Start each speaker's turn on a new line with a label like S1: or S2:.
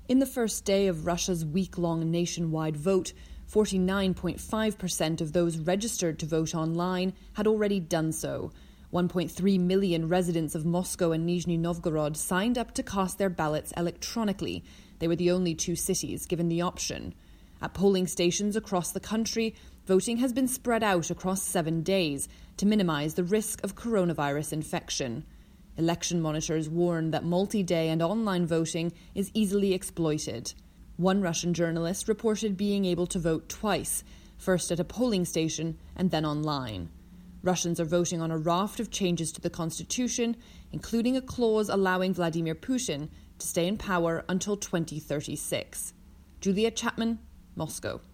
S1: In the first day of Russia's week-long nationwide vote, 49.5% of those registered to vote online had already done so. 1.3 million residents of Moscow and Nizhny Novgorod signed up to cast their ballots electronically. They were the only two cities given the option. At polling stations across the country, voting has been spread out across 7 days to minimise the risk of coronavirus infection. Election monitors warn that multi-day and online voting is easily exploited. One Russian journalist reported being able to vote twice, first at a polling station and then online. Russians are voting on a raft of changes to the constitution, including a clause allowing Vladimir Putin to stay in power until 2036. Julia Chapman, Moscow.